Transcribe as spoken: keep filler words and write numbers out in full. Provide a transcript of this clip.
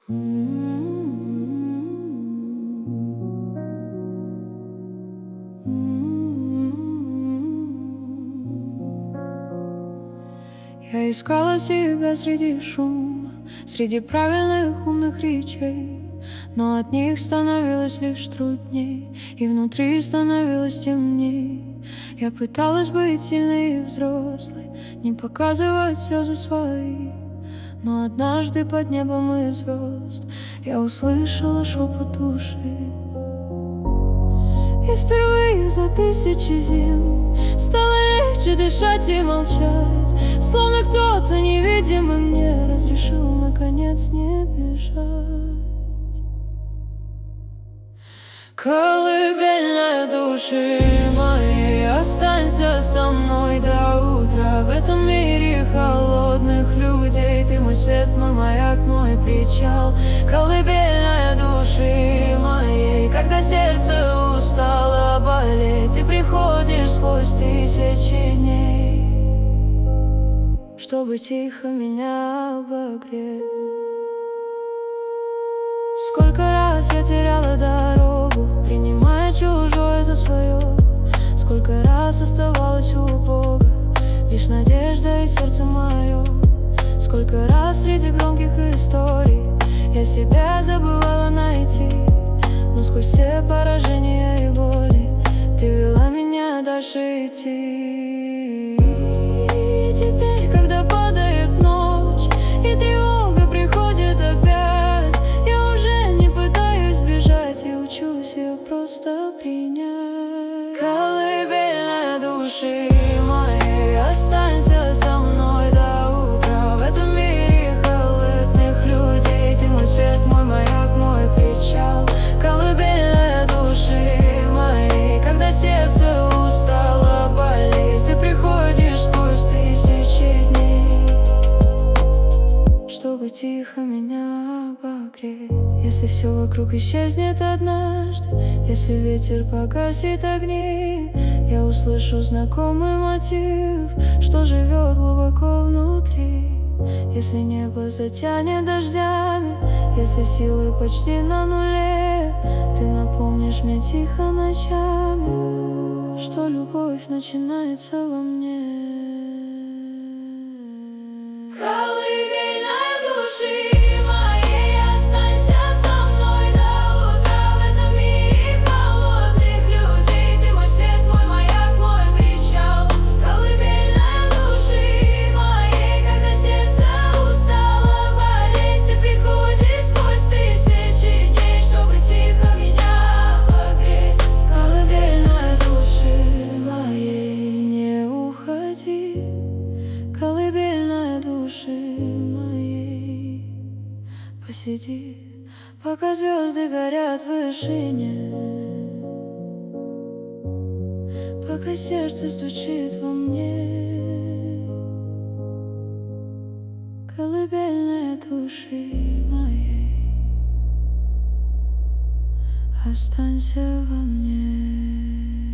Я искала себя среди шума, среди правильных умных речей, но от них становилось лишь трудней, и внутри становилось темней. Я пыталась быть сильной и взрослой, не показывать слезы свои, но однажды под небом и звезд я услышала шепот души. И впервые за тысячи зим стало легче дышать и молчать, словно кто-то невидимый мне разрешил наконец не бежать. Колыбельная души моей, останься со мной до утра. В этом мире холодных людей ты мой свет, мой маяк, мой причал. Колыбельная души моей, когда сердце устало болеть, и приходишь сквозь тысячи дней, чтобы тихо меня обогреть. Сколько раз я теряла дорогу, принимая чужое за свое. Сколько раз оставалась у Бога лишь надежда и сердце мое. Сколько раз среди громких историй я себя забывала найти, но сквозь все поражения и боли ты вела меня дальше идти. И теперь, когда падает ночь и тревога приходит опять, я уже не пытаюсь бежать и учусь ее просто принять. Колыбельная души моей, останься со мной до утра. В этом мире холодных людей ты мой свет, мой маяк, мой причал. Колыбельная души моей, когда сердце устало болеть, ты приходишь сквозь тысячи дней, чтобы тихо меня обогреть. Если все вокруг исчезнет однажды, если ветер погасит огни, я услышу знакомый мотив, что живет глубоко внутри. Если небо затянет дождями, если силы почти на нуле, ты напомнишь мне тихо ночами, что любовь начинается во мне. Колыбельная души моей, останься со мной до утра. В этом мире холодных людей ты мой свет, мой маяк, мой причал. Колыбельная души моей, когда сердце устало болеть, ты приходишь сквозь тысячи дней, чтобы тихо меня обогреть. Колыбельная души моей, не уходи. Колыбельная души моей, посиди, пока звезды горят в вышине, пока сердце стучит во мне. Колыбельная души моей, останься во мне.